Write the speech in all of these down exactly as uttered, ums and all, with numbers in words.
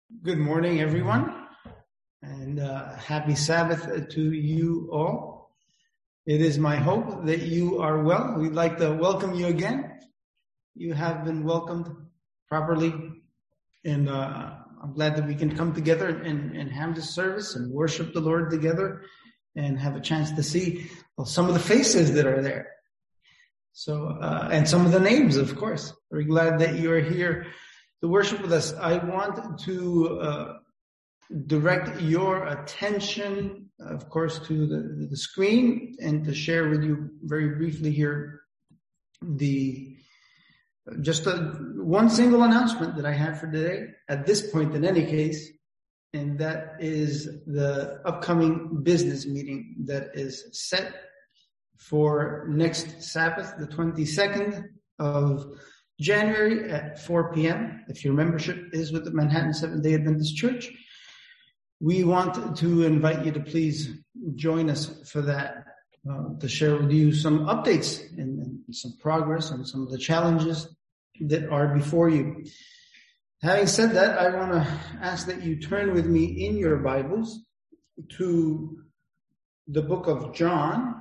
Good morning, everyone, and uh, happy Sabbath to you all. It is my hope that you are well. We'd like to welcome you again. You have been welcomed properly, and uh, I'm glad that we can come together and, and have this service and worship the Lord together and have a chance to see well, some of the faces that are there. So, uh, and some of the names, of course. We're glad that you are here to worship with us. I want to uh, direct your attention, of course, to the, the screen and to share with you very briefly here the just a, one single announcement that I have for today, at this point in any case, and that is the upcoming business meeting that is set for next Sabbath, the twenty-second of January at four p.m. If your membership is with the Manhattan Seventh-day Adventist Church, we want to invite you to please join us for that, uh, to share with you some updates and, and some progress on some of the challenges that are before you. Having said that, I want to ask that you turn with me in your Bibles to the book of John,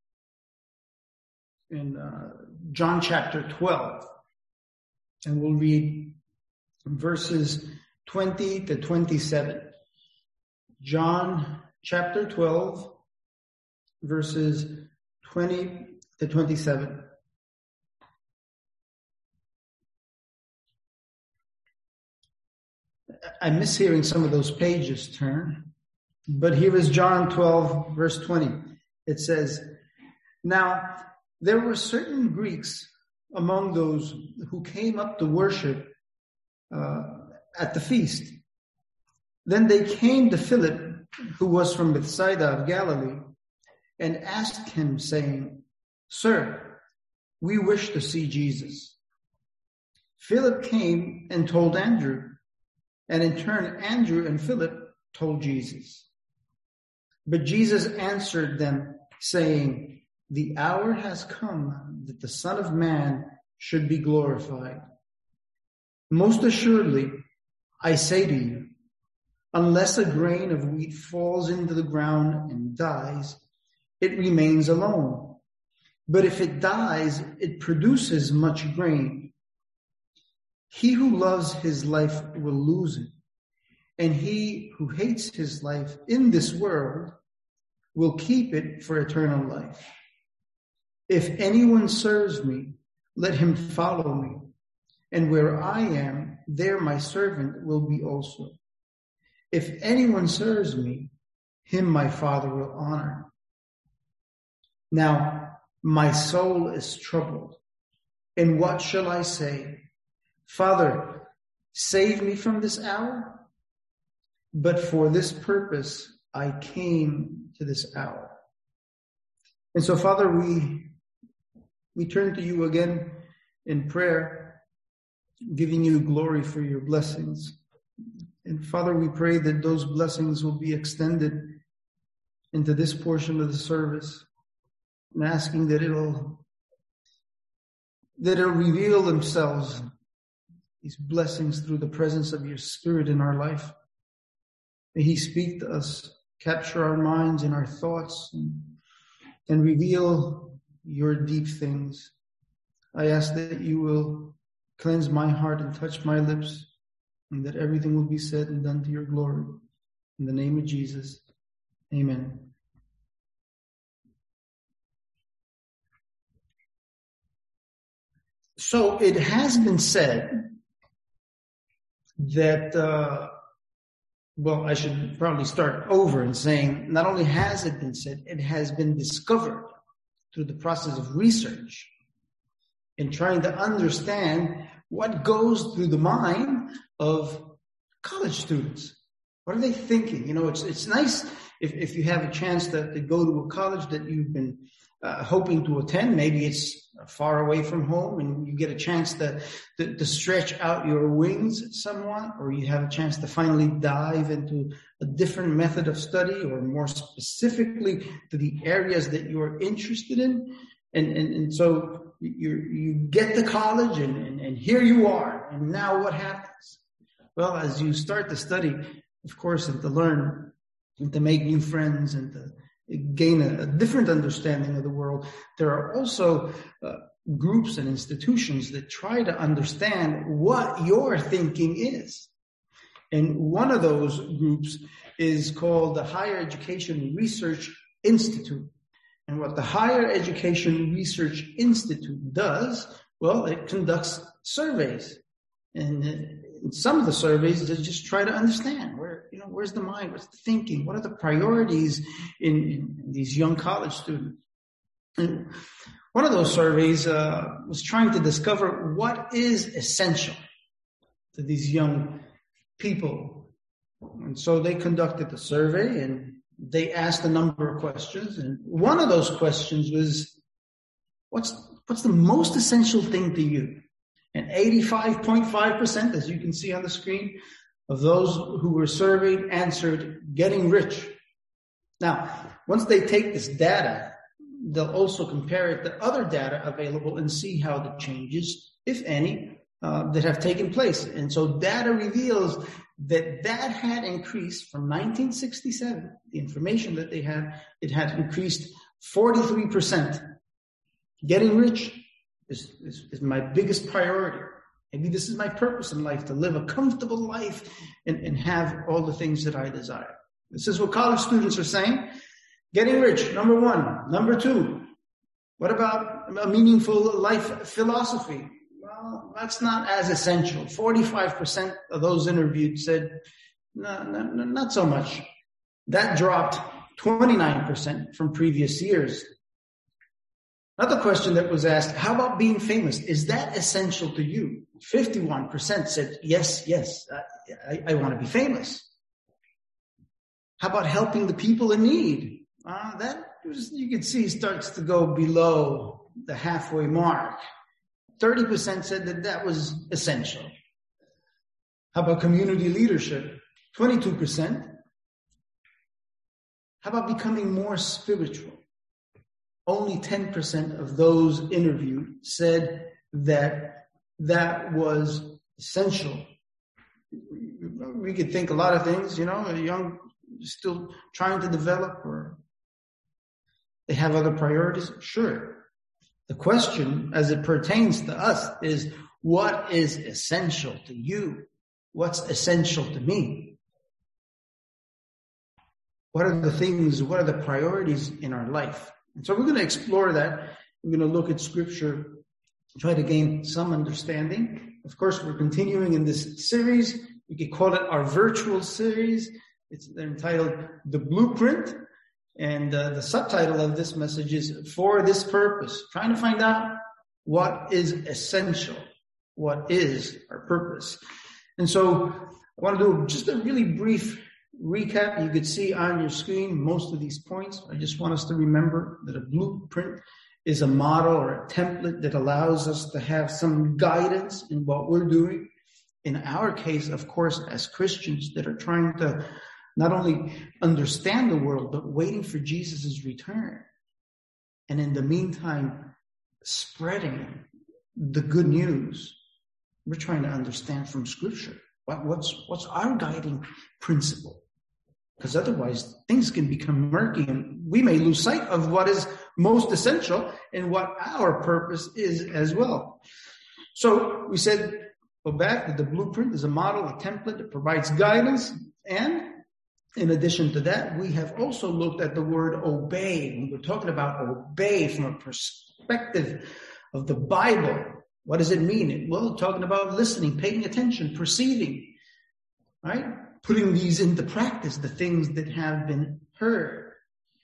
in uh, John chapter twelve. And we'll read verses twenty to twenty-seven. John chapter twelve, verses twenty to twenty-seven. I miss hearing some of those pages turn, but here is John twelve, verse twenty. It says, "Now there were certain Greeks among those who came up to worship uh, at the feast. Then they came to Philip, who was from Bethsaida of Galilee, and asked him, saying, 'Sir, we wish to see Jesus.' Philip came and told Andrew, and in turn Andrew and Philip told Jesus. But Jesus answered them, saying, 'The hour has come that the Son of Man should be glorified. Most assuredly, I say to you, unless a grain of wheat falls into the ground and dies, it remains alone. But if it dies, it produces much grain. He who loves his life will lose it, and he who hates his life in this world will keep it for eternal life. If anyone serves me, let him follow me, and where I am, there my servant will be also. If anyone serves me, him my Father will honor. Now my soul is troubled, and what shall I say? Father, save me from this hour? But for this purpose I came to this hour.'" And so, Father, we We turn to you again in prayer, giving you glory for your blessings. And Father, we pray that those blessings will be extended into this portion of the service, and asking that it'll, that it'll reveal themselves, these blessings, through the presence of your Spirit in our life. May he speak to us, capture our minds and our thoughts, and, and reveal your deep things. I ask that you will cleanse my heart and touch my lips, and that everything will be said and done to your glory. In the name of Jesus, amen. So it has been said that, uh, well, I should probably start over in saying, not only has it been said, it has been discovered through the process of research and trying to understand what goes through the mind of college students. What are they thinking? You know, it's it's nice if, if you have a chance to, to go to a college that you've been uh, hoping to attend. Maybe it's far away from home and you get a chance to, to, to stretch out your wings somewhat, or you have a chance to finally dive into a different method of study, or more specifically to the areas that you're interested in. And, and, and so you, you get to college and, and, and here you are. And now what happens? Well, as you start to study, of course, and to learn and to make new friends and to gain a, a different understanding of the world, there are also uh, groups and institutions that try to understand what your thinking is. And one of those groups is called the Higher Education Research Institute. And what the Higher Education Research Institute does, well, it conducts surveys. And in some of the surveys, they just try to understand where, you know, where's the mind, what's the thinking, what are the priorities in, in these young college students. And one of those surveys uh, was trying to discover what is essential to these young people. And so they conducted the survey and they asked a number of questions. And one of those questions was, what's, what's the most essential thing to you? And eighty-five point five percent, as you can see on the screen, of those who were surveyed answered getting rich. Now, once they take this data, they'll also compare it to other data available and see how the changes, if any, uh, that have taken place. And so data reveals that that had increased from nineteen sixty-seven, the information that they had, it had increased forty-three percent. Getting rich is, is, is my biggest priority. Maybe this is my purpose in life, to live a comfortable life and, and have all the things that I desire. This is what college students are saying. Getting rich, number one. Number two, what about a meaningful life philosophy? Well, that's not as essential. forty-five percent of those interviewed said, no, no, no, not so much. That dropped twenty-nine percent from previous years. Another question that was asked, how about being famous? Is that essential to you? fifty-one percent said, yes, yes, I, I, I want to be famous. How about helping the people in need? Uh, that was, you can see, starts to go below the halfway mark. thirty percent said that that was essential. How about community leadership? twenty-two percent. How about becoming more spiritual? Only ten percent of those interviewed said that that was essential. We could think a lot of things, you know, a young, still trying to develop, or they have other priorities. Sure. The question, as it pertains to us, is what is essential to you? What's essential to me? What are the things, what are the priorities in our life? And so we're going to explore that. We're going to look at scripture, try to gain some understanding. Of course, we're continuing in this series. We could call it our virtual series. It's entitled The Blueprint. And uh, the subtitle of this message is For This Purpose, trying to find out what is essential, what is our purpose. And so I want to do just a really brief recap. You could see on your screen most of these points. I just want us to remember that a blueprint is a model or a template that allows us to have some guidance in what we're doing. In our case, of course, as Christians that are trying to not only understand the world, but waiting for Jesus' return. And in the meantime, spreading the good news. We're trying to understand from Scripture. What, what's, what's our guiding principle? Because otherwise, things can become murky and we may lose sight of what is most essential and what our purpose is as well. So we said, go back that the blueprint is a model, a template that provides guidance. And in addition to that, we have also looked at the word obey. When we're talking about obey from a perspective of the Bible, what does it mean? Well, talking about listening, paying attention, perceiving, right? Putting these into practice, the things that have been heard.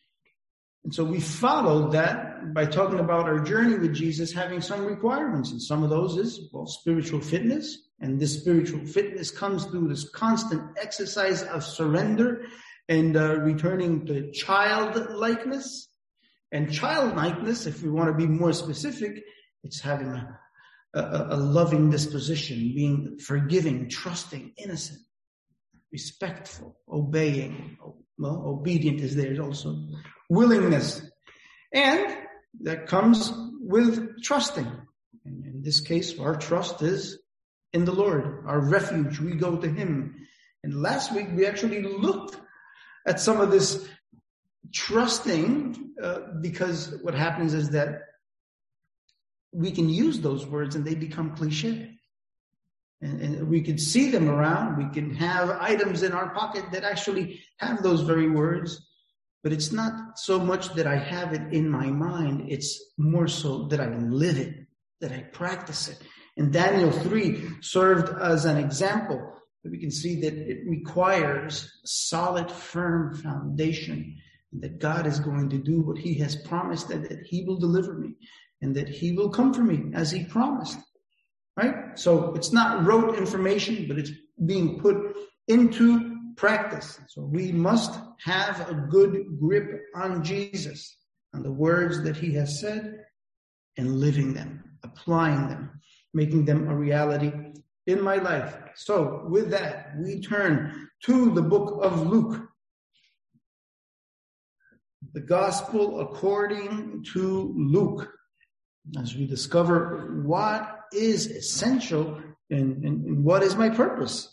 And so we followed that by talking about our journey with Jesus having some requirements. And some of those is, well, spiritual fitness. And this spiritual fitness comes through this constant exercise of surrender and uh, returning to childlikeness. And childlikeness, if we want to be more specific, it's having a, a, a loving disposition, being forgiving, trusting, innocent, respectful, obeying. Well, obedient is there also. Willingness. And that comes with trusting. And in this case, our trust is in the Lord, our refuge. We go to him. And last week we actually looked at some of this trusting, uh, because what happens is that we can use those words and they become cliche. And, and we can see them around. We can have items in our pocket that actually have those very words. But it's not so much that I have it in my mind. It's more so that I live it, that I practice it. And Daniel three served as an example. We can see that it requires solid, firm foundation, and that God is going to do what he has promised, and that he will deliver me, and that he will come for me as he promised. Right? So it's not rote information, but it's being put into practice. So we must have a good grip on Jesus, on the words that he has said, and living them, applying them, making them a reality in my life. So with that, we turn to the book of Luke. The gospel according to Luke, as we discover what is essential and, and, and what is my purpose.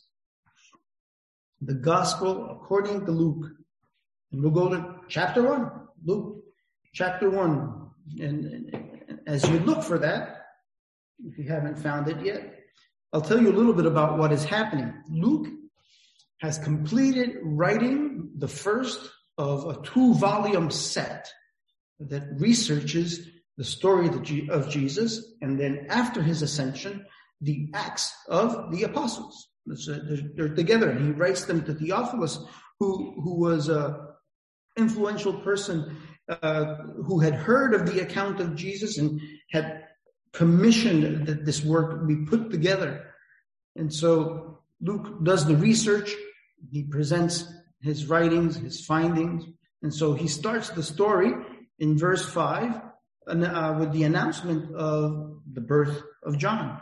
The gospel according to Luke. And we'll go to chapter one. Luke chapter one. And, and, and as you look for that, if you haven't found it yet, I'll tell you a little bit about what is happening. Luke has completed writing the first of a two-volume set that researches the story of Jesus, and then after his ascension, the Acts of the Apostles. They're together, and he writes them to Theophilus, who, who was an influential person uh, who had heard of the account of Jesus and had commissioned that this work be put together. And so Luke does the research. He presents his writings, his findings. And so he starts the story in verse five uh, with the announcement of the birth of John.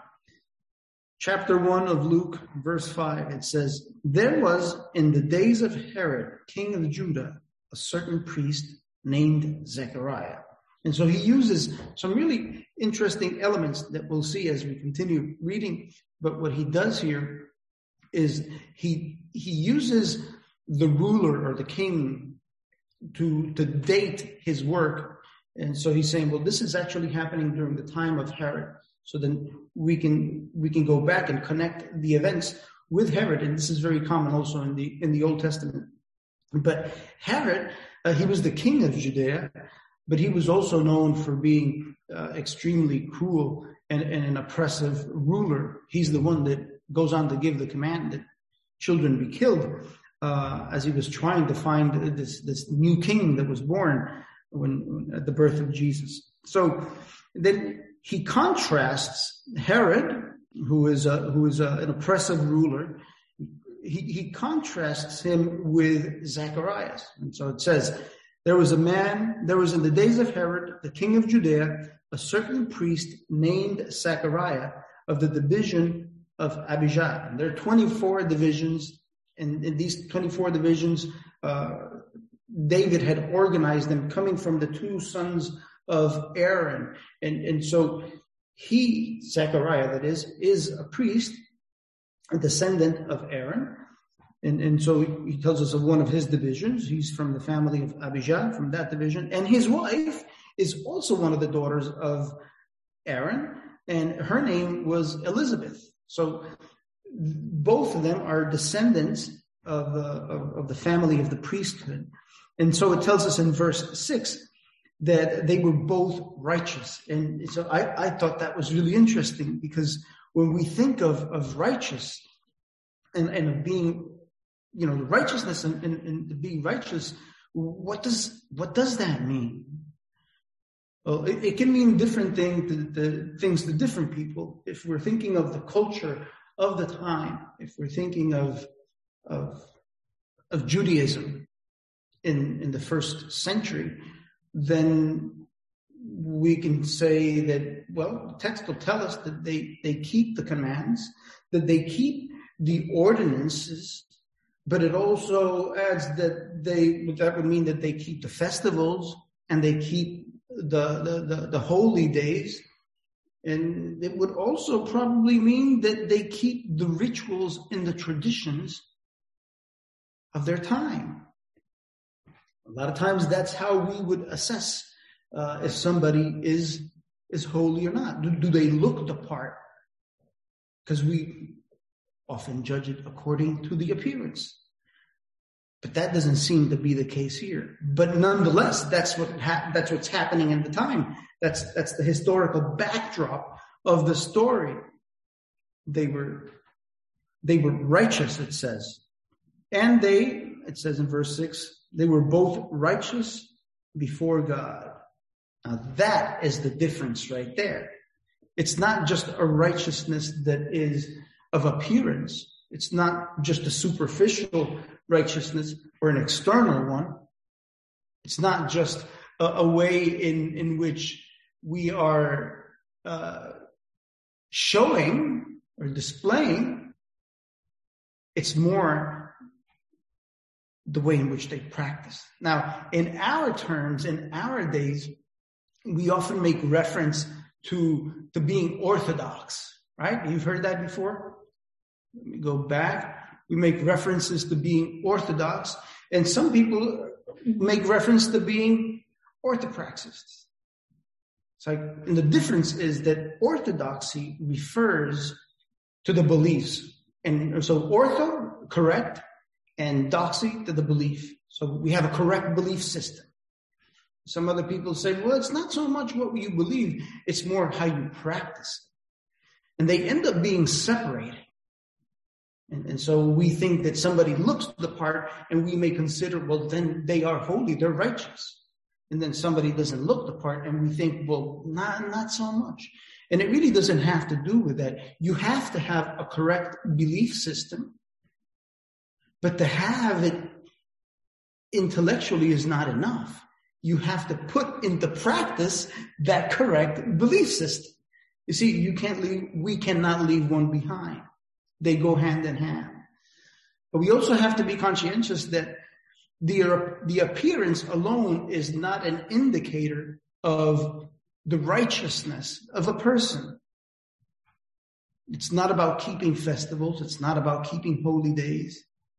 Chapter one of Luke, verse five, it says, "There was in the days of Herod, king of Judah, a certain priest named Zechariah." And so he uses some really interesting elements that we'll see as we continue reading. But what he does here is he he uses the ruler or the king to, to date his work. And so he's saying, well, this is actually happening during the time of Herod. So then we can we can go back and connect the events with Herod. And this is very common also in the in the Old Testament. But Herod, uh, he was the king of Judea, but he was also known for being uh, extremely cruel and, and an oppressive ruler. He's the one that goes on to give the command that children be killed uh, as he was trying to find this, this new king that was born when, when at the birth of Jesus. So then he contrasts Herod, who is a, who is a, an oppressive ruler. He, he contrasts him with Zacharias. And so it says, There was a man, there was in the days of Herod, the king of Judea, a certain priest named Zechariah of the division of Abijah. And there are twenty-four divisions, and in these twenty-four divisions, uh, David had organized them coming from the two sons of Aaron. And, and so he, Zechariah that is, is a priest, a descendant of Aaron. And, and so he tells us of one of his divisions. He's from the family of Abijah, from that division. And his wife is also one of the daughters of Aaron, and her name was Elizabeth. So both of them are descendants of, uh, of, of the family of the priesthood. And so it tells us in verse six that they were both righteous. And so I, I thought that was really interesting, because when we think of, of righteous and, and of being, you know, righteousness and, and, and being righteous, what does what does that mean? Well, it, it can mean different thing to, to, things to different people. If we're thinking of the culture of the time, if we're thinking of of, of Judaism in, in the first century, then we can say that, well, the text will tell us that they, they keep the commands, that they keep the ordinances, but it also adds that they, that would mean that they keep the festivals and they keep the, the, the, the holy days. And it would also probably mean that they keep the rituals and the traditions of their time. A lot of times that's how we would assess uh, if somebody is, is holy or not. Do, do they look the part? Because we often judge it according to the appearance. But that doesn't seem to be the case here. But nonetheless, that's what ha- that's what's happening in the time. That's that's the historical backdrop of the story. They were they were righteous, it says. And they, it says in verse six, they were both righteous before God. Now that is the difference right there. It's not just a righteousness that is of appearance. It's not just a superficial righteousness or an external one. It's not just a, a way in, in which we are uh, showing or displaying. It's more the way in which they practice. Now, in our terms, in our days, we often make reference to, to being orthodox, right? You've heard that before? Let me go back. We make references to being orthodox, and some people make reference to being orthopraxists. It's like, and the difference is that orthodoxy refers to the beliefs. And so ortho, correct, and doxy, to the belief. So we have a correct belief system. Some other people say, well, it's not so much what you believe, it's more how you practice. And they end up being separated. And, and so we think that somebody looks the part and we may consider, well, then they are holy, they're righteous. And then somebody doesn't look the part and we think, well, not, not so much. And it really doesn't have to do with that. You have to have a correct belief system, but to have it intellectually is not enough. You have to put into practice that correct belief system. You see, you can't leave, we cannot leave one behind. They go hand in hand. But we also have to be conscientious that the, the appearance alone is not an indicator of the righteousness of a person. It's not about keeping festivals. It's not about keeping holy days.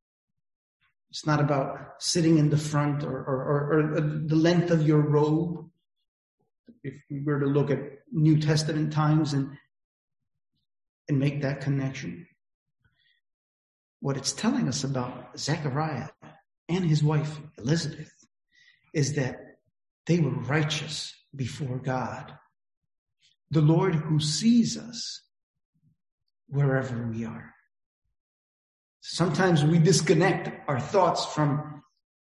It's not about sitting in the front or, or, or, or the length of your robe. If we were to look at New Testament times and, and make that connection. What it's telling us about Zechariah and his wife Elizabeth is that they were righteous before God. The Lord who sees us wherever we are. Sometimes we disconnect our thoughts from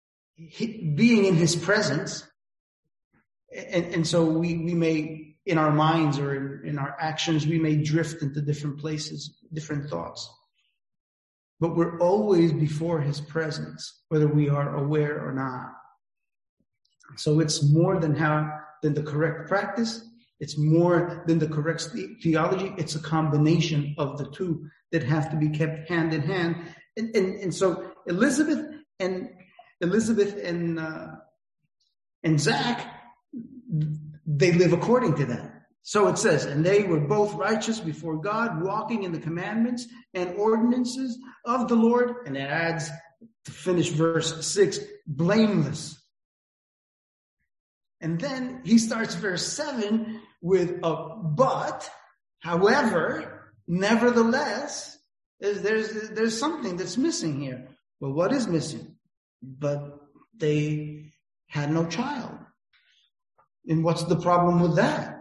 being in his presence. And, and so we, we may, in our minds or in, in our actions, we may drift into different places, different thoughts. But we're always before his presence, whether we are aware or not. So it's more than how, than the correct practice. It's more than the correct theology. It's a combination of the two that have to be kept hand in hand. And, and, and so Elizabeth and Elizabeth and, uh, and Zach, they live according to that. So it says, and they were both righteous before God, walking in the commandments and ordinances of the Lord. And it adds, to finish verse six, blameless. And then he starts verse seven with a but, however, nevertheless, there's, there's, there's something that's missing here. Well, what is missing? But they had no child. And what's the problem with that?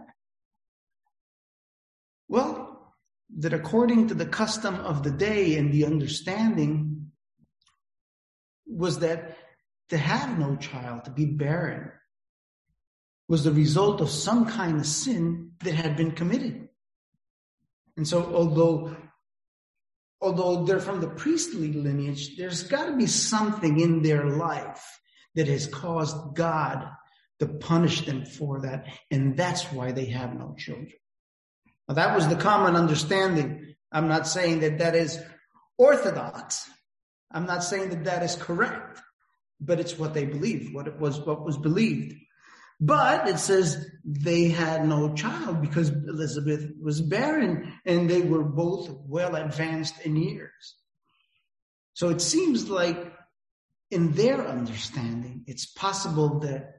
Well, that according to the custom of the day and the understanding was that to have no child, to be barren, was the result of some kind of sin that had been committed. And so although, although they're from the priestly lineage, there's got to be something in their life that has caused God to punish them for that. And that's why they have no children. Now, that was the common understanding. I'm not saying that that is orthodox. I'm not saying that that is correct, but it's what they believed, what it was, what was believed. But it says they had no child because Elizabeth was barren and they were both well advanced in years. So it seems like in their understanding, it's possible that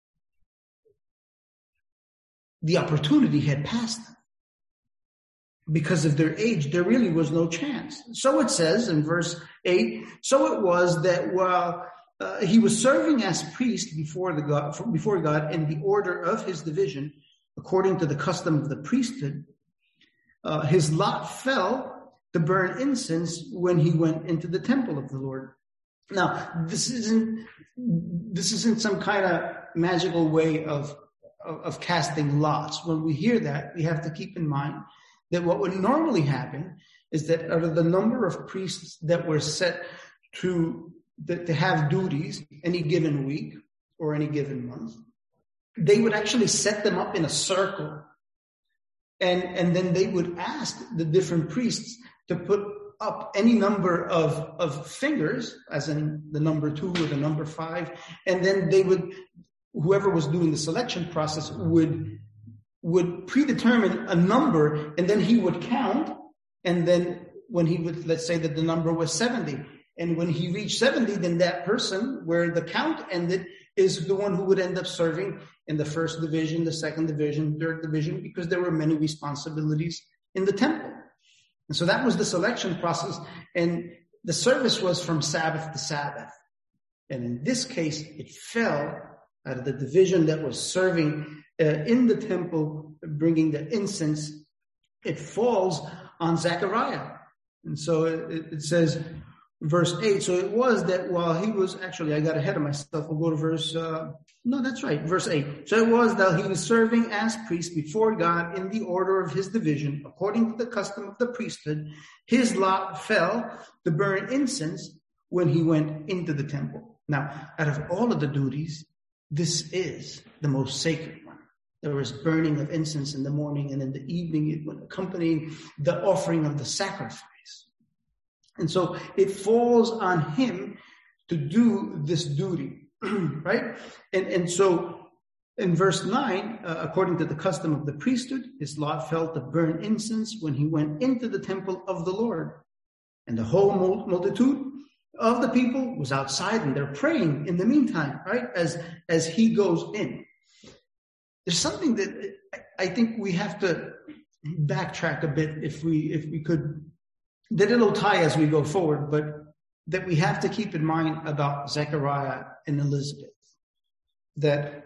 the opportunity had passed them. Because of their age, there really was no chance. So it says in verse eight, so it was that while uh, he was serving as priest before the God, before God in the order of his division, according to the custom of the priesthood, uh, his lot fell to burn incense when he went into the temple of the Lord. Now, this isn't, this isn't some kind of magical way of, of, of casting lots. When we hear that, we have to keep in mind that what would normally happen is that out of the number of priests that were set to, to have duties any given week or any given month, they would actually set them up in a circle. And, and then they would ask the different priests to put up any number of, of fingers, as in the number two or the number five. And then they would, whoever was doing the selection process would would predetermine a number, and then he would count. And then when he would, let's say that the number was seventy. And when he reached seventy, then that person where the count ended is the one who would end up serving in the first division, the second division, third division, because there were many responsibilities in the temple. And so that was the selection process. And the service was from Sabbath to Sabbath. And in this case, it fell out of the division that was serving Uh, in the temple, bringing the incense. It falls on Zechariah. And so it, it says, verse eight, so it was that while he was, actually, I got ahead of myself. We'll go to verse, uh, no, that's right, verse eight. So it was that he was serving as priest before God in the order of his division, according to the custom of the priesthood. His lot fell to burn incense when he went into the temple. Now, out of all of the duties, this is the most sacred one. There was burning of incense in the morning, and in the evening it would accompany the offering of the sacrifice. And so it falls on him to do this duty, right? And, and so in verse nine, uh, according to the custom of the priesthood, his lot fell to burn incense when he went into the temple of the Lord. And the whole multitude of the people was outside, and they're praying in the meantime, right? As, as he goes in. There's something that I think we have to backtrack a bit if we if we could, that it'll tie as we go forward, but that we have to keep in mind about Zechariah and Elizabeth. That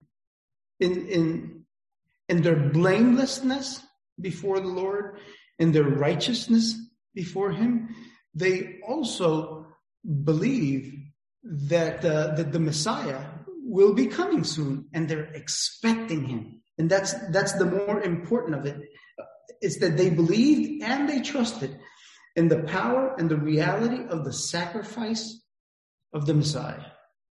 in in in their blamelessness before the Lord, in their righteousness before him, they also believe that uh, that the Messiah will be coming soon, and they're expecting him. And that's that's the more important of it, is that they believed and they trusted in the power and the reality of the sacrifice of the Messiah.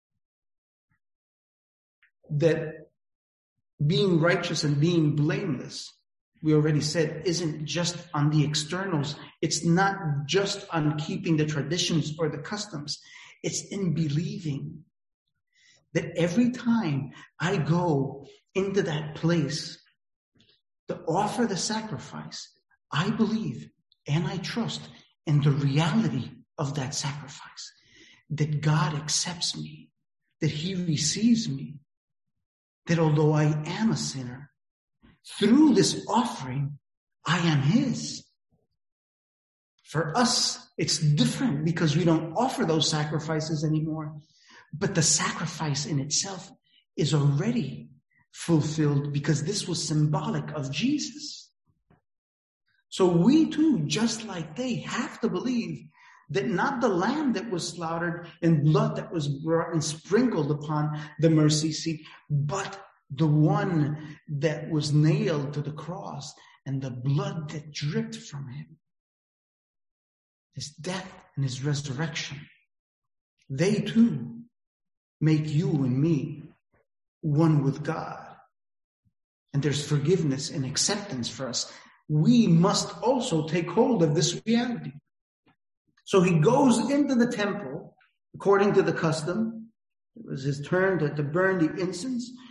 That being righteous and being blameless, we already said, isn't just on the externals. It's not just on keeping the traditions or the customs. It's in believing that every time I go into that place to offer the sacrifice, I believe and I trust in the reality of that sacrifice, that God accepts me, that he receives me, that although I am a sinner, through this offering, I am his. For us, it's different because we don't offer those sacrifices anymore. But the sacrifice in itself is already fulfilled because this was symbolic of Jesus. So we too, just like they, have to believe that not the lamb that was slaughtered and blood that was brought and sprinkled upon the mercy seat, but the one that was nailed to the cross and the blood that dripped from him. His death and his resurrection. They too make you and me one with God. And there's forgiveness and acceptance for us. We must also take hold of this reality. So he goes into the temple according to the custom. It was his turn to, to burn the incense.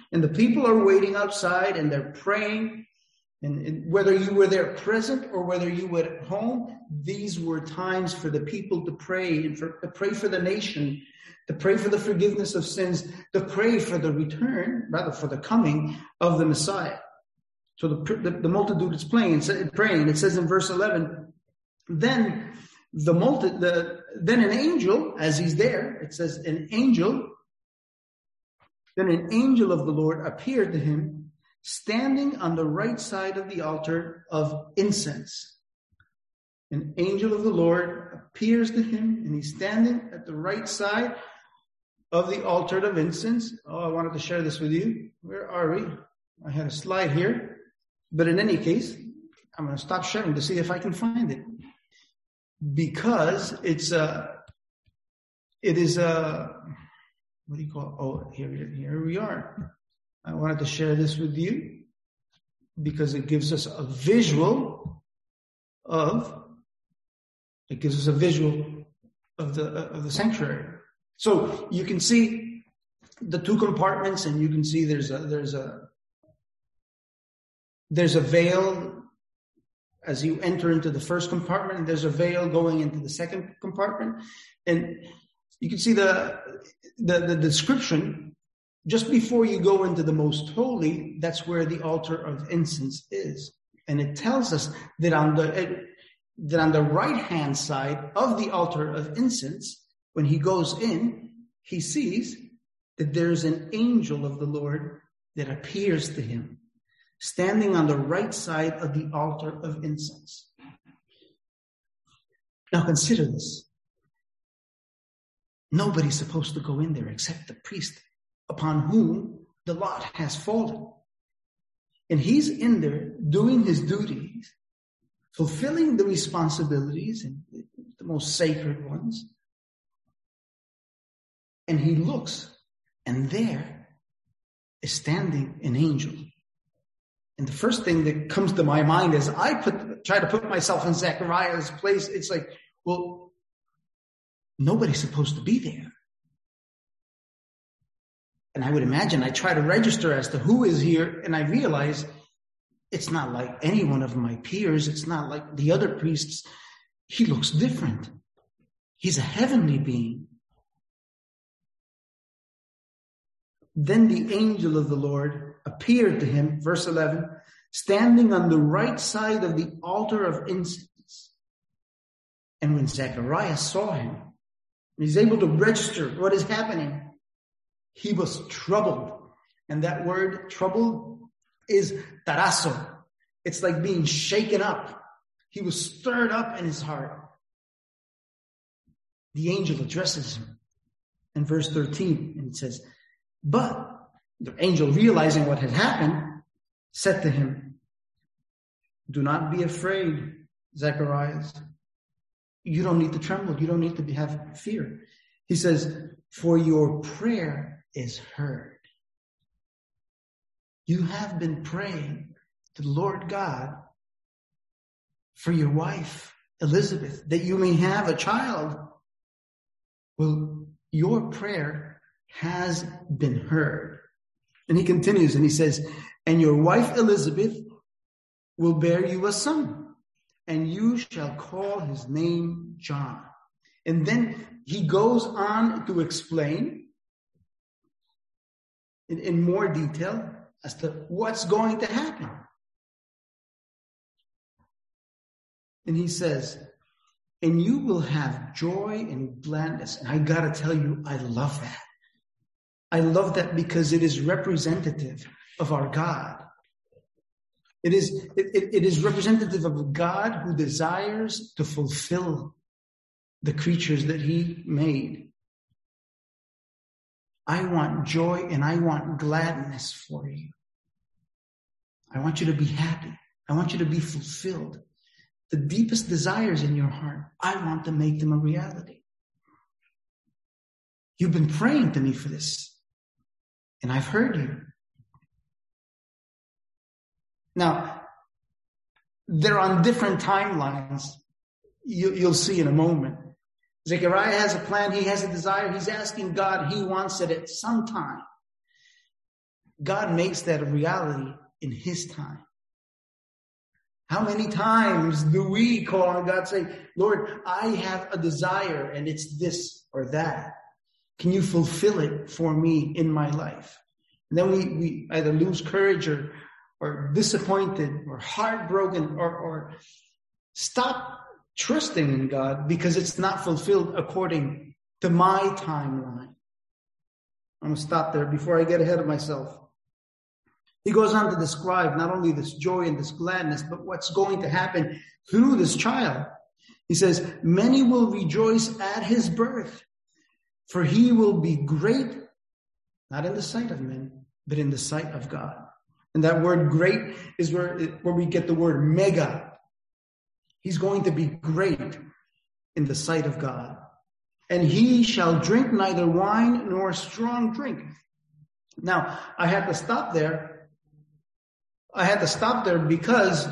And the people are waiting outside and they're praying. And, and whether you were there present or whether you were at home, these were times for the people to pray and for, to pray for the nation, to pray for the forgiveness of sins, to pray for the return, rather for the coming of the Messiah. So the, the, the multitude is praying, praying. It says in verse eleven, then the multi, the then an angel, as he's there, it says an angel, then an angel of the Lord appeared to him, standing on the right side of the altar of incense. An angel of the Lord appears to him, and he's standing at the right side of the altar of incense. Oh, I wanted to share this with you. Where are we? I had a slide here. But in any case, I'm going to stop sharing to see if I can find it. Because it's a, it is a, what do you call it? Oh, here, here we are. I wanted to share this with you because it gives us a visual of, it gives us a visual of the, of the sanctuary. So you can see the two compartments, and you can see there's a, there's a, there's a veil as you enter into the first compartment, and there's a veil going into the second compartment. And you can see the, the, the description just before you go into the most holy. That's where the altar of incense is. And it tells us that on the, that on the right hand side of the altar of incense, when he goes in, he sees that there's an angel of the Lord that appears to him, standing on the right side of the altar of incense. Now consider this. Nobody's supposed to go in there except the priest upon whom the lot has fallen. And he's in there doing his duties, fulfilling the responsibilities, and the most sacred ones. And he looks, and there is standing an angel. And the first thing that comes to my mind is I put, try to put myself in Zechariah's place. It's like, well, nobody's supposed to be there. And I would imagine I try to register as to who is here, and I realize it's not like any one of my peers. It's not like the other priests. He looks different. He's a heavenly being. Then the angel of the Lord appeared to him, verse eleven, standing on the right side of the altar of incense. And when Zechariah saw him, and he's able to register what is happening, he was troubled. And that word troubled is tarasso. It's like being shaken up. He was stirred up in his heart. The angel addresses him in verse thirteen, and it says, but the angel, realizing what had happened, said to him, do not be afraid, Zacharias. You don't need to tremble. You don't need to be, have fear. He says, for your prayer is heard. You have been praying to the Lord God for your wife, Elizabeth, that you may have a child. Well, your prayer has been heard. And he continues and he says, and your wife Elizabeth will bear you a son, and you shall call his name John. And then he goes on to explain in, in more detail as to what's going to happen. And he says, and you will have joy and gladness. And I gotta tell you, I love that. I love that because it is representative of our God. It is, it, it, it is representative of a God who desires to fulfill the creatures that he made. I want joy and I want gladness for you. I want you to be happy. I want you to be fulfilled. The deepest desires in your heart, I want to make them a reality. You've been praying to me for this, and I've heard you. Now, they're on different timelines. You, you'll see in a moment. Zechariah has a plan. He has a desire. He's asking God. He wants it at some time. God makes that a reality in His time. How many times do we call on God, say, Lord, I have a desire and it's this or that. Can you fulfill it for me in my life? And then we, we either lose courage or, or disappointed or heartbroken or, or stop trusting in God because it's not fulfilled according to my timeline. I'm going to stop there before I get ahead of myself. He goes on to describe not only this joy and this gladness, but what's going to happen through this child. He says, many will rejoice at his birth, for he will be great, not in the sight of men, but in the sight of God. And that word great is where, where we get the word mega. He's going to be great in the sight of God. And he shall drink neither wine nor strong drink. Now, I had to stop there. I had to stop there because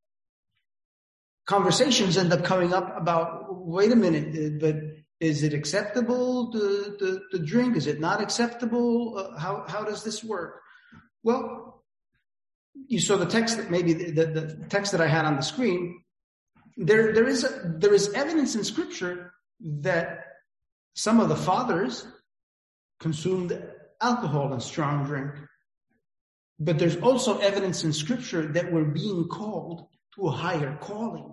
conversations end up coming up about, wait a minute, but is it acceptable to, to, to drink? Is it not acceptable? Uh, how, how does this work? Well, you saw the text that maybe the, the, the text that I had on the screen. There, there is a, there is evidence in Scripture that some of the fathers consumed alcohol and strong drink. But there's also evidence in Scripture that we're being called to a higher calling.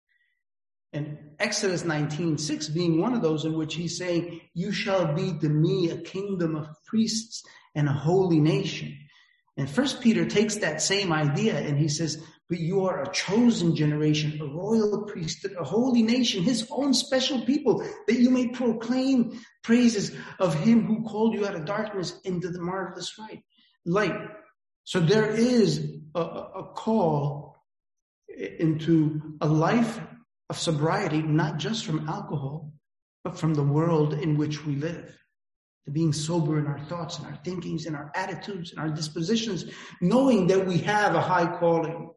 And Exodus nineteen six being one of those in which he's saying, you shall be to me a kingdom of priests and a holy nation. And First Peter takes that same idea and he says, but you are a chosen generation, a royal priesthood, a holy nation, his own special people, that you may proclaim praises of him who called you out of darkness into the marvelous light. So there is a, a call into a life of sobriety, not just from alcohol, but from the world in which we live. To being sober in our thoughts and our thinkings and our attitudes and our dispositions, knowing that we have a high calling.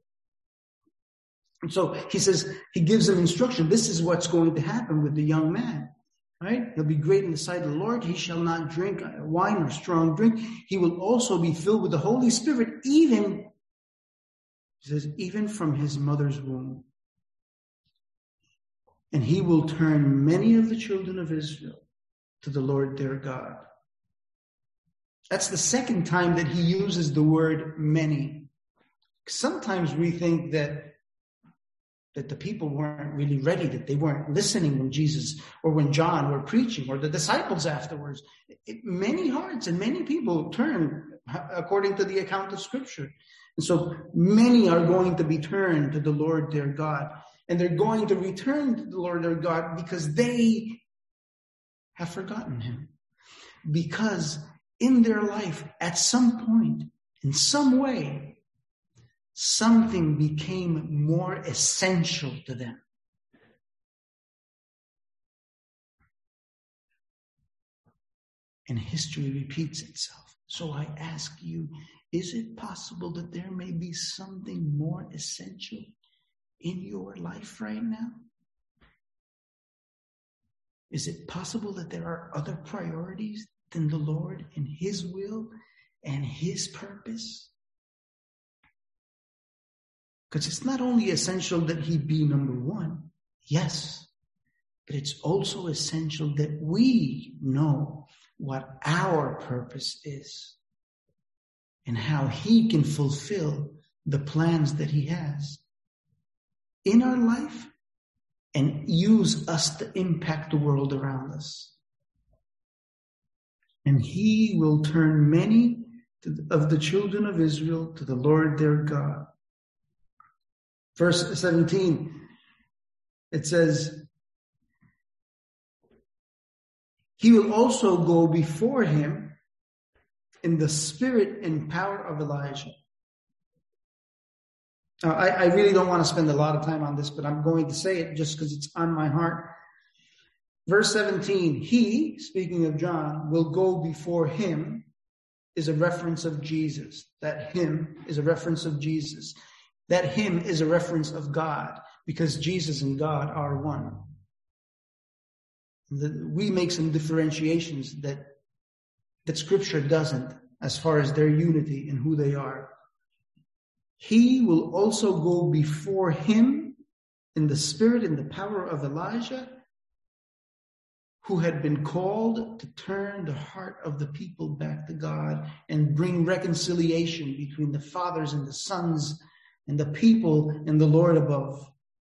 And so he says, he gives them instruction. This is what's going to happen with the young man. Right? He'll be great in the sight of the Lord. He shall not drink wine or strong drink. He will also be filled with the Holy Spirit, even, he says, even from his mother's womb. And he will turn many of the children of Israel to the Lord their God. That's the second time that he uses the word many. Sometimes we think that that the people weren't really ready, that they weren't listening when Jesus or when John were preaching, or the disciples afterwards. It, many hearts and many people turned according to the account of Scripture. And so many are going to be turned to the Lord their God. And they're going to return to the Lord their God because they have forgotten him. Because in their life, at some point, in some way, something became more essential to them. And history repeats itself. So I ask you, is it possible that there may be something more essential in your life right now? Is it possible that there are other priorities than the Lord and his will and his purpose? Because it's not only essential that he be number one, yes, but it's also essential that we know what our purpose is and how he can fulfill the plans that he has in our life and use us to impact the world around us. And he will turn many of the children of Israel to the Lord their God. Verse seventeen, it says, he will also go before him in the spirit and power of Elijah. Now, I, I really don't want to spend a lot of time on this, but I'm going to say it just because it's on my heart. Verse seventeen, he, speaking of John, will go before him, is a reference of Jesus. That him is a reference of Jesus. That him is a reference of God, because Jesus and God are one. The, we make some differentiations that that Scripture doesn't. as far as their unity and who they are. He will also go before him in the spirit and the power of Elijah, who had been called to turn the heart of the people back to God and bring reconciliation between the fathers and the sons and the people and the Lord above.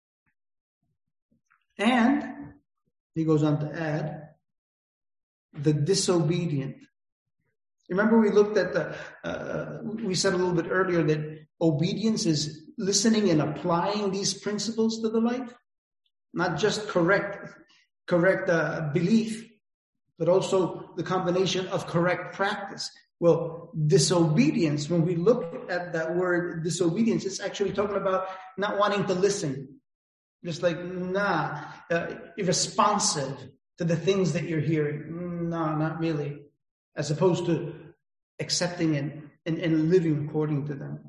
And he goes on to add, the disobedient. Remember we looked at the, uh, we said a little bit earlier that obedience is listening and applying these principles to the life, not just correct correct uh, belief, but also the combination of correct practice. Well, disobedience, when we look at that word disobedience, it's actually talking about not wanting to listen. Just like, nah, uh, irresponsive to the things that you're hearing. No, not really. As opposed to accepting and, and, and living according to them.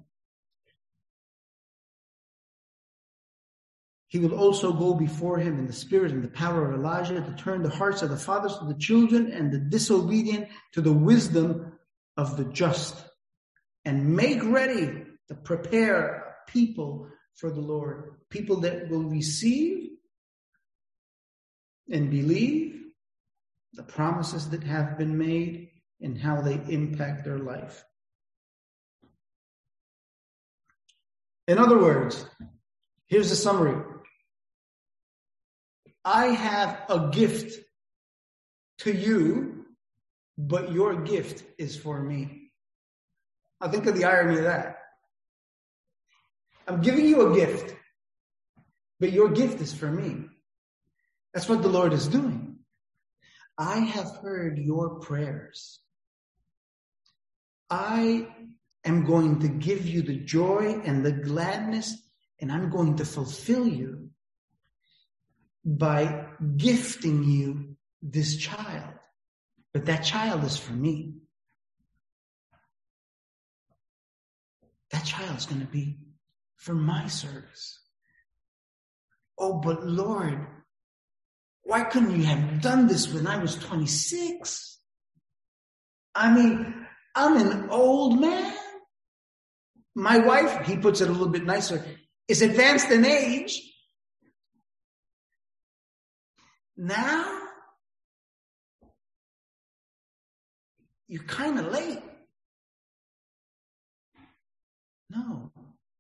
He will also go before him in the spirit and the power of Elijah to turn the hearts of the fathers to the children and the disobedient to the wisdom of the just, and make ready to prepare people for the Lord, people that will receive and believe the promises that have been made and how they impact their life. In other words, here's a summary. I have a gift to you, but your gift is for me. Now think of the irony of that. I'm giving you a gift, but your gift is for me. That's what the Lord is doing. I have heard your prayers. I am going to give you the joy and the gladness, and I'm going to fulfill you by gifting you this child. But that child is for me. That child's going to be for my service. Oh, but Lord, why couldn't you have done this when I was twenty-six? I mean, I'm an old man. My wife, he puts it a little bit nicer, is advanced in age. Now, you're kind of late. No.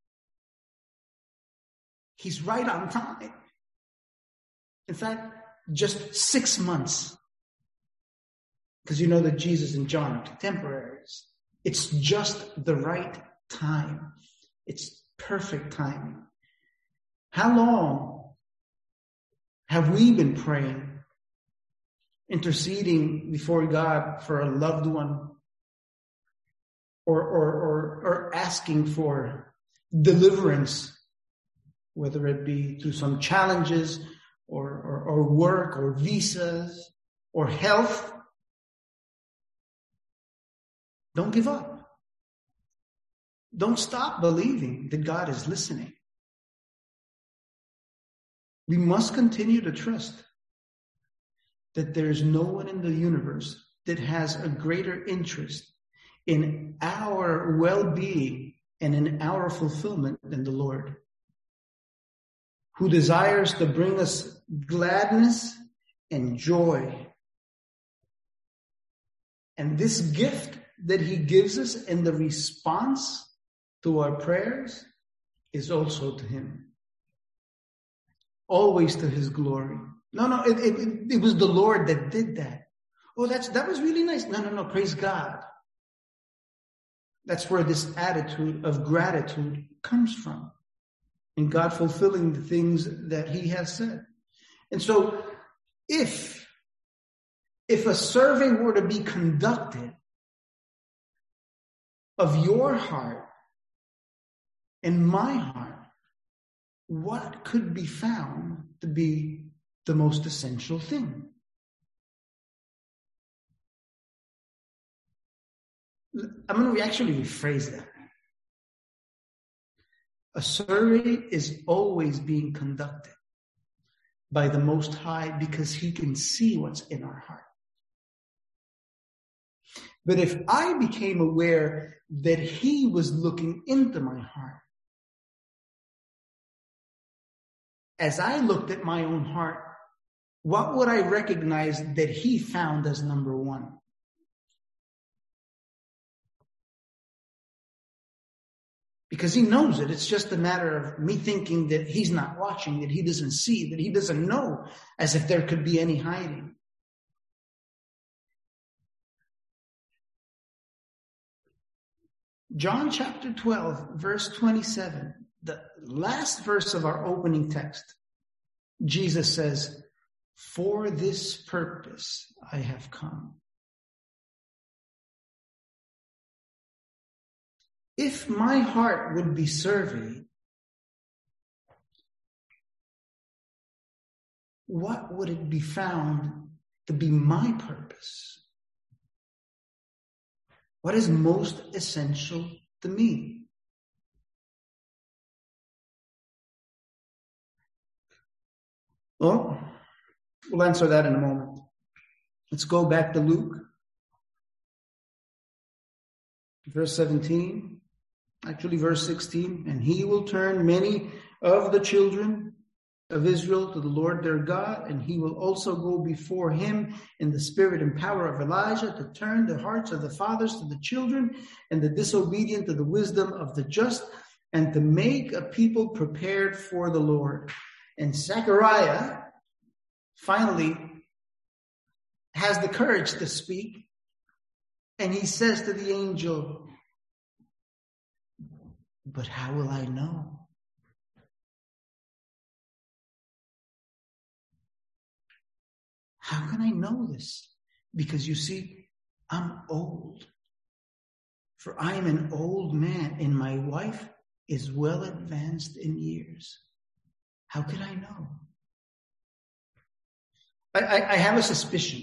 He's right on time. In fact, just six months. Because you know that Jesus and John are contemporaries. It's just the right time. It's perfect timing. How long have we been praying, interceding before God for a loved one, or, or, or, or asking for deliverance, whether it be through some challenges or, or, or work or visas or health? Don't give up. Don't stop believing that God is listening. We must continue to trust that there's no one in the universe that has a greater interest in our well-being and in our fulfillment than the Lord, who desires to bring us gladness and joy. And this gift that he gives us in the response to our prayers is also to him. Always to his glory. No, no, it, it, it was the Lord that did that. Oh, that's that was really nice. No, no, no, praise God. That's where this attitude of gratitude comes from. And God fulfilling the things that he has said. And so if, if a survey were to be conducted of your heart and my heart, what could be found to be the most essential thing? I'm going to actually rephrase that. A survey is always being conducted by the Most High because he can see what's in our heart. But if I became aware that he was looking into my heart, as I looked at my own heart, what would I recognize that he found as number one? Because he knows it. It's just a matter of me thinking that he's not watching, that he doesn't see, that he doesn't know, as if there could be any hiding. John chapter twelve, verse twenty-seven, the last verse of our opening text, Jesus says, "For this purpose I have come." If my heart would be surveyed, what would it be found to be my purpose? What is most essential to me? Well, we'll answer that in a moment. Let's go back to Luke, verse seventeen, actually verse sixteen. "And he will turn many of the children of Israel to the Lord their God, and he will also go before him in the spirit and power of Elijah to turn the hearts of the fathers to the children and the disobedient to the wisdom of the just, and to make a people prepared for the Lord." And Zechariah finally has the courage to speak, and he says to the angel, "But how will I know?" How can I know this? Because you see, I'm old. For I am an old man, and my wife is well advanced in years. How can I know? I, I, I have a suspicion.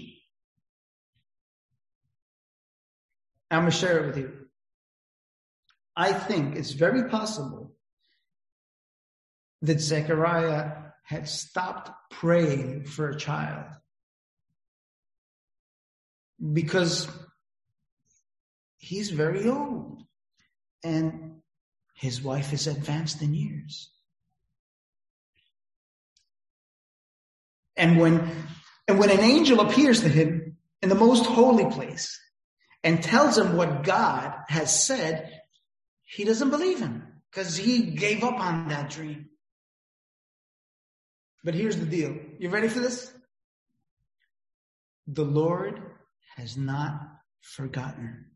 I'm going to share it with you. I think it's very possible that Zechariah had stopped praying for a child, because he's very old and his wife is advanced in years. And when, and when an angel appears to him in the most holy place and tells him what God has said, he doesn't believe him because he gave up on that dream. But here's the deal. You ready for this? The Lord has not forgotten.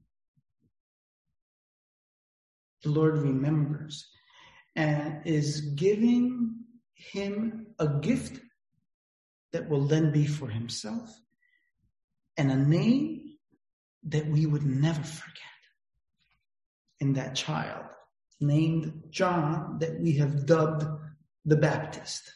The Lord remembers and is giving him a gift that will then be for himself, and a name that we would never forget. And that child named John, that we have dubbed the Baptist.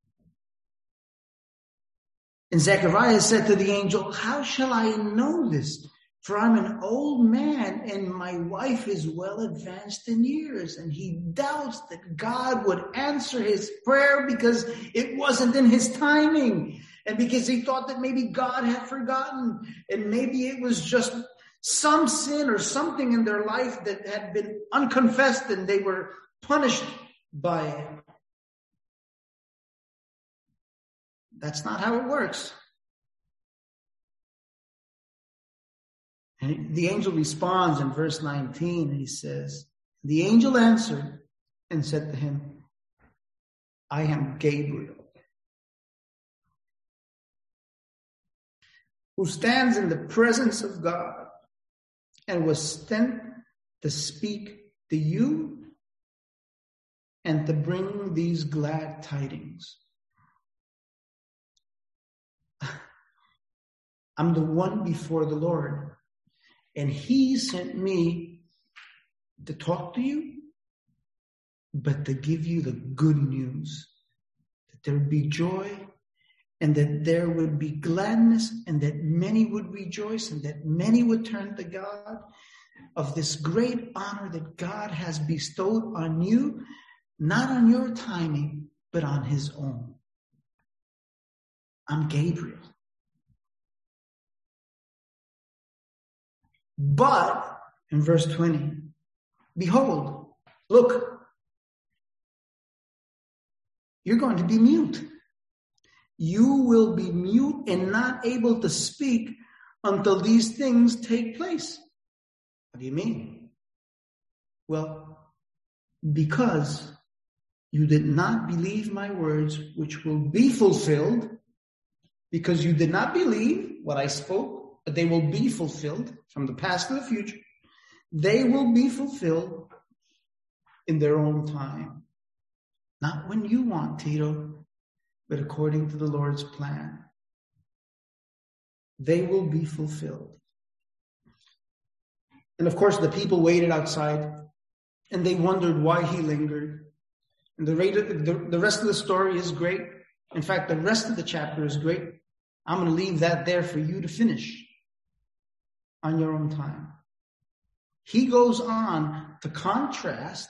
And Zechariah said to the angel, "How shall I know this? For I'm an old man and my wife is well advanced in years." And he doubts that God would answer his prayer because it wasn't in his timing. And because he thought that maybe God had forgotten. And maybe it was just some sin or something in their life that had been unconfessed and they were punished by it. That's not how it works. And the angel responds in verse nineteen, and he says, "The angel answered and said to him, I am Gabriel, who stands in the presence of God and was sent to speak to you and to bring these glad tidings." I'm the one before the Lord, and he sent me to talk to you, but to give you the good news, that there would be joy and that there would be gladness and that many would rejoice and that many would turn to God, of this great honor that God has bestowed on you, not on your timing, but on his own. I'm Gabriel. But, in verse twenty, behold, look, you're going to be mute. You will be mute and not able to speak until these things take place. What do you mean? Well, because you did not believe my words, which will be fulfilled, because you did not believe what I spoke, but they will be fulfilled from the past to the future. They will be fulfilled in their own time. Not when you want, Tito, but according to the Lord's plan. They will be fulfilled. And of course, the people waited outside, and they wondered why he lingered. And the, rate of, the, the rest of the story is great. In fact, the rest of the chapter is great. I'm going to leave that there for you to finish on your own time. He goes on to contrast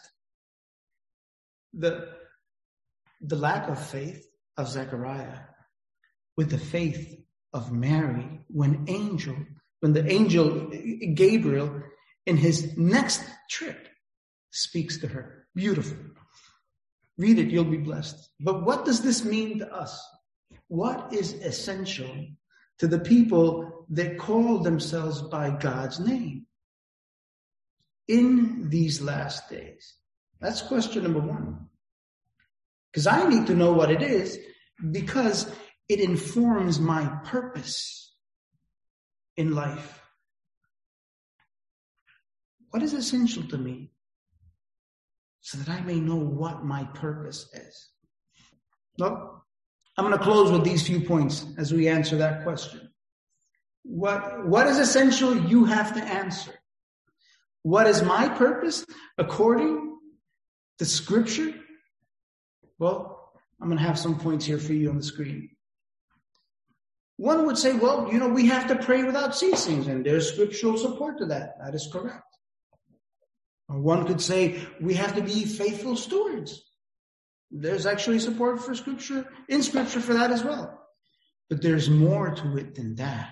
the, the lack of faith of Zechariah with the faith of Mary when angel, when the angel Gabriel in his next trip speaks to her. Beautiful. Read it, you'll be blessed. But what does this mean to us? What is essential to the people that call themselves by God's name in these last days? That's question number one. Because I need to know what it is, because it informs my purpose in life. What is essential to me so that I may know what my purpose is? Well, I'm going to close with these few points as we answer that question. What, what is essential? You have to answer. What is my purpose according to Scripture? Well, I'm going to have some points here for you on the screen. One would say, well, you know, we have to pray without ceasing, and there's scriptural support to that. That is correct. Or one could say we have to be faithful stewards. There's actually support for scripture, in scripture for that as well. But there's more to it than that.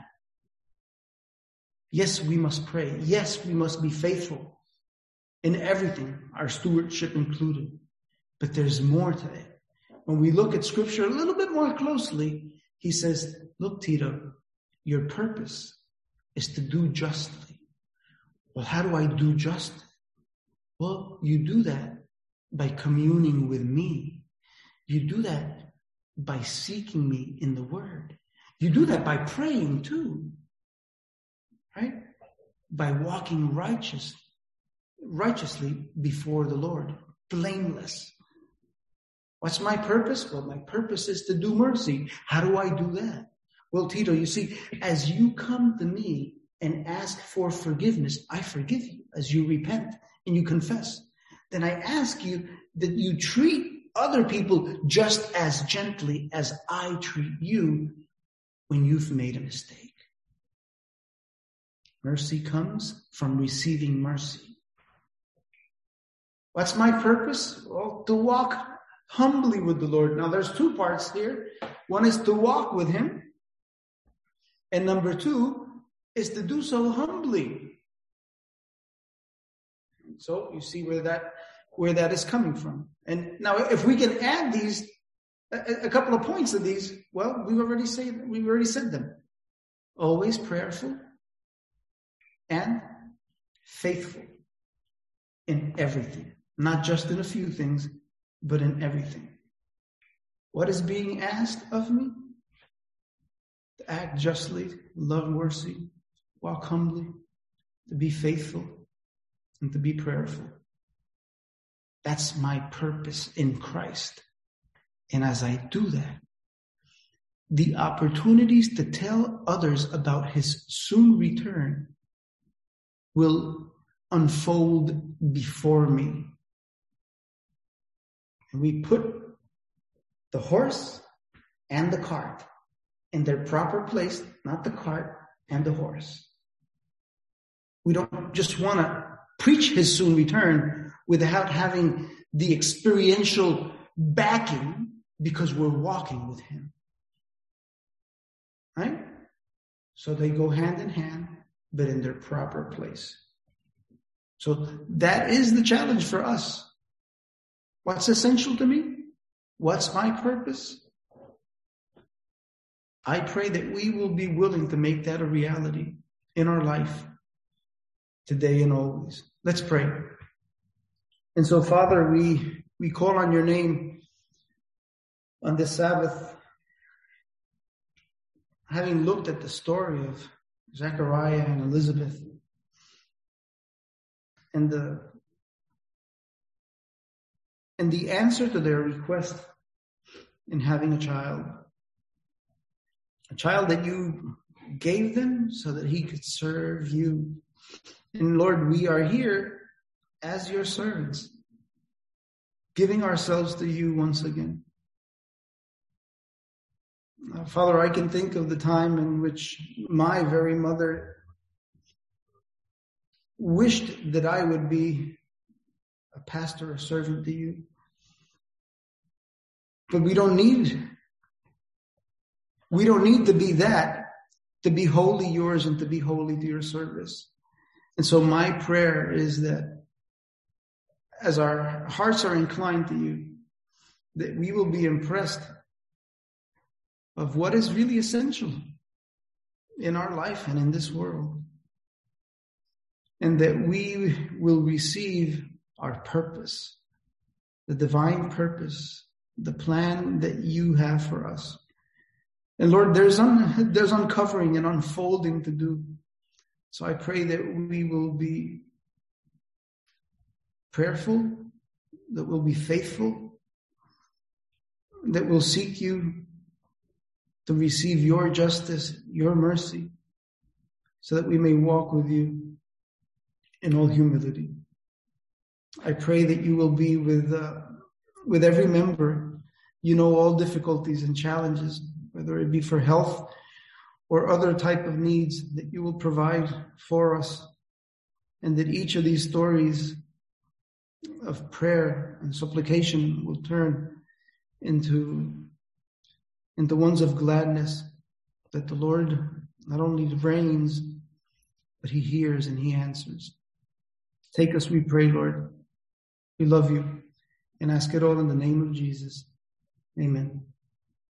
Yes, we must pray. Yes, we must be faithful in everything, our stewardship included. But there's more to it. When we look at scripture a little bit more closely, he says, look, Tito, your purpose is to do justly. Well, how do I do justly? Well, you do that by communing with me. You do that by seeking me in the word. You do that by praying too, right? By walking righteous, righteously before the Lord, blameless. What's my purpose? Well, my purpose is to do mercy. How do I do that? Well, Tito, you see, as you come to me and ask for forgiveness, I forgive you as you repent and you confess. Then I ask you that you treat other people just as gently as I treat you when you've made a mistake. Mercy comes from receiving mercy. What's my purpose? Well, to walk humbly with the Lord. Now, there's two parts here. One is to walk with him. And number two is to do so humbly. So you see where that where that is coming from. And now, if we can add these, a, a couple of points of these, well, we've already said we've already said them. Always prayerful and faithful in everything, not just in a few things, but in everything. What is being asked of me? To act justly, love mercy, walk humbly, to be faithful, and to be prayerful. That's my purpose in Christ. And as I do that, the opportunities to tell others about his soon return will unfold before me. And we put the horse and the cart in their proper place, not the cart and the horse. We don't just want to preach his soon return without having the experiential backing because we're walking with him. Right? So they go hand in hand. but in their proper place. So that is the challenge for us. What's essential to me? What's my purpose? I pray that we will be willing to make that a reality in our life today and always. Let's pray. And so, Father, we, we call on your name on this Sabbath, having looked at the story of Zechariah and Elizabeth and the, and the answer to their request in having a child. A child that you gave them so that he could serve you. And Lord, we are here as your servants, giving ourselves to you once again. Uh, Father, I can think of the time in which my very mother wished that I would be a pastor, a servant to you. But we don't need, we don't need to be that, to be wholly yours and to be wholly to your service. And so my prayer is that as our hearts are inclined to you, that we will be impressed of what is really essential in our life and in this world. And that we will receive our purpose, the divine purpose, the plan that you have for us. And Lord, there's un, there's uncovering and unfolding to do. So I pray that we will be prayerful, that we'll be faithful, that we'll seek you to receive your justice, your mercy, so that we may walk with you in all humility. I pray that you will be with uh, with every member. You know all difficulties and challenges, whether it be for health or other type of needs, that you will provide for us, and that each of these stories of prayer and supplication will turn into, into ones of gladness, that the Lord not only reigns, but he hears and he answers. Take us, we pray, Lord. We love you and ask it all in the name of Jesus. Amen.